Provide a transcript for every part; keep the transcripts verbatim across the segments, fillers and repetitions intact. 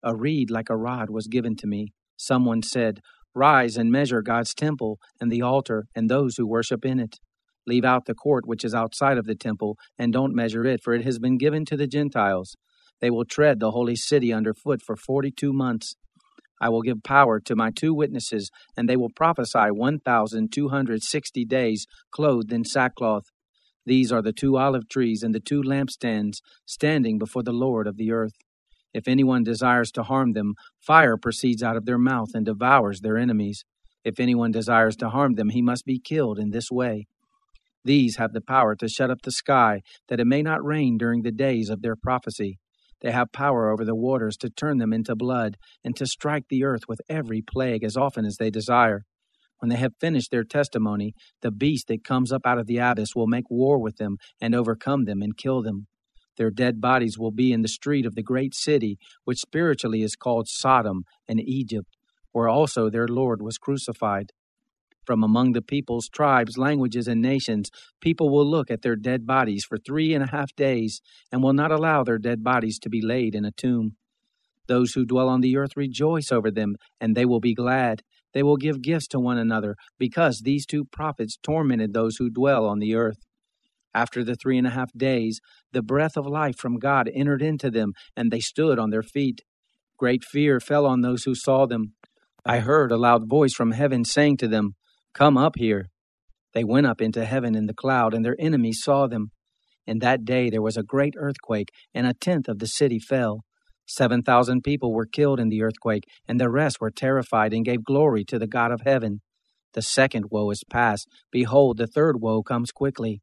A reed like a rod was given to me. Someone said, "Rise and measure God's temple and the altar and those who worship in it. Leave out the court which is outside of the temple, and don't measure it, for it has been given to the Gentiles. They will tread the holy city underfoot for forty-two months. I will give power to my two witnesses, and they will prophesy one thousand two hundred sixty days, clothed in sackcloth. These are the two olive trees and the two lampstands standing before the Lord of the earth. If anyone desires to harm them, fire proceeds out of their mouth and devours their enemies. If anyone desires to harm them, he must be killed in this way. These have the power to shut up the sky, that it may not rain during the days of their prophecy. They have power over the waters to turn them into blood, and to strike the earth with every plague as often as they desire. When they have finished their testimony, the beast that comes up out of the abyss will make war with them and overcome them and kill them. Their dead bodies will be in the street of the great city, which spiritually is called Sodom and Egypt, where also their Lord was crucified. From among the peoples, tribes, languages, and nations, people will look at their dead bodies for three and a half days, and will not allow their dead bodies to be laid in a tomb. Those who dwell on the earth rejoice over them, and they will be glad. They will give gifts to one another, because these two prophets tormented those who dwell on the earth. After the three and a half days, the breath of life from God entered into them, and they stood on their feet. Great fear fell on those who saw them. I heard a loud voice from heaven saying to them, "Come up here." They went up into heaven in the cloud, and their enemies saw them. In that day there was a great earthquake, and a tenth of the city fell. Seven thousand people were killed in the earthquake, and the rest were terrified and gave glory to the God of heaven. The second woe is past. Behold, the third woe comes quickly.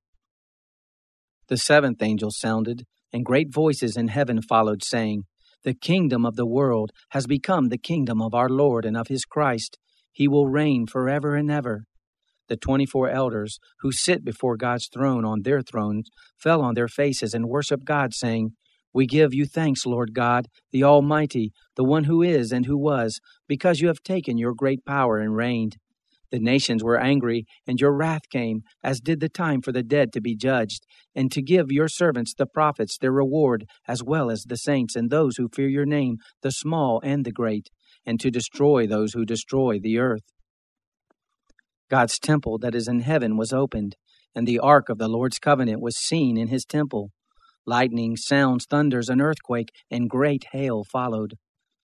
The seventh angel sounded, and great voices in heaven followed, saying, "The kingdom of the world has become the kingdom of our Lord and of his Christ. He will reign forever and ever." The twenty-four elders, who sit before God's throne on their thrones, fell on their faces and worshiped God, saying, "We give you thanks, Lord God, the Almighty, the one who is and who was, because you have taken your great power and reigned. The nations were angry, and your wrath came, as did the time for the dead to be judged, and to give your servants, the prophets, their reward, as well as the saints and those who fear your name, the small and the great, and to destroy those who destroy the earth." God's temple that is in heaven was opened, and the ark of the Lord's covenant was seen in his temple. Lightning, sounds, thunders, an earthquake, and great hail followed.